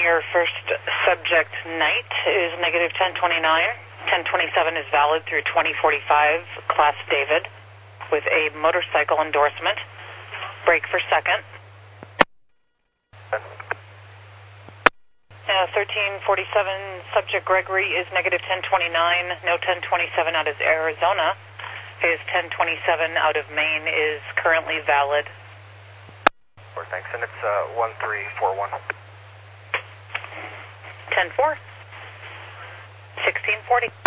your first subject night is negative 1029. 1027 is valid through 2045, Class David, with a motorcycle endorsement. Brake for second. 1347, subject Gregory is negative 1029. No 1027 out of Arizona. His 1027 out of Maine is currently valid. Thanks, and it's 1341. 10-4. 1640.